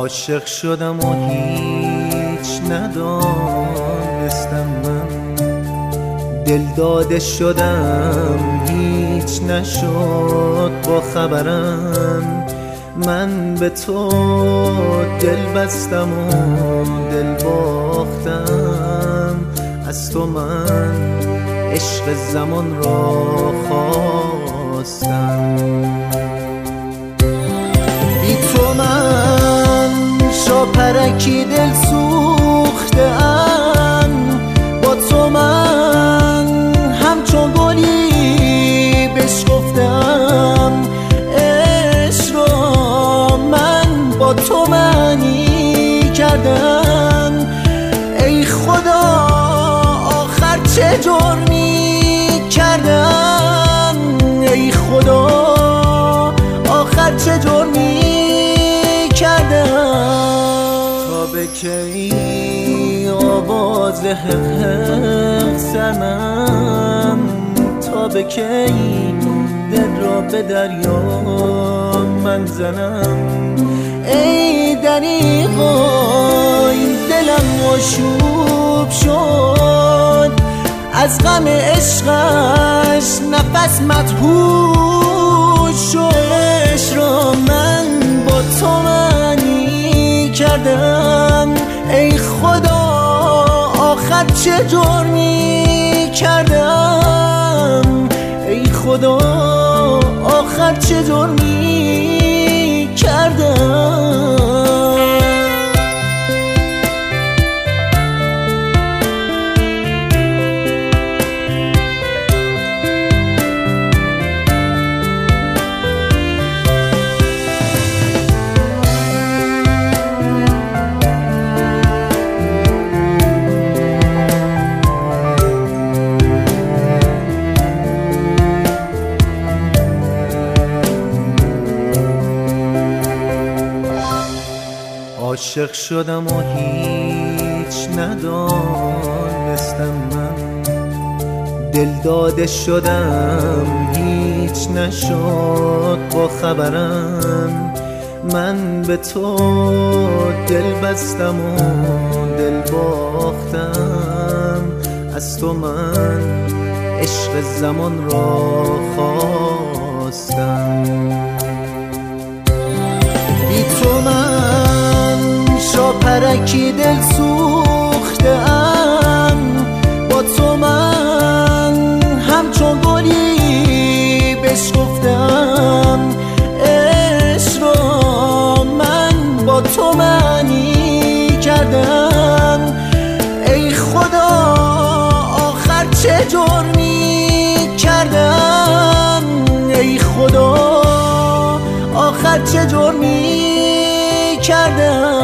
عاشق شدم و هیچ ندانستم من، دل داده شدم هیچ نشد با خبرم. من به تو دل بستم و دل باختم، از تو من عشق زمان را خواستم. بی تو من شاپرکی دل سوختم، با تو من همچون گلی بشکفتم. عشق را من با تو معنی کردم، ای خدا آخر چه جرمی کردم. ای خدا آخر چه جرمی کردم. تا به کی آواز حق زنم، تا به کی دل را به دریا من زنم. ای دریغا این دلم مشوب شد، از غم عشقش نفس مدهوش شد. عشق را من با تو معنی کردم، ای خدا آخر چه جرمی کردم. ای خدا آخر چه جرمی کردم. عاشق شدم و هیچ ندانستم من، دل داده شدم هیچ نشد با خبرم. من به تو دل بستم و دل باختم، از تو من عشق زمان را خواستم. بی تو من شاپرکی دل سوختم، با تو من همچون گلی بشکفتم. عشق را من با تو معنی کردم، ای خدا آخر چه جرمی کردم. ای خدا آخر چه جرمی کردم.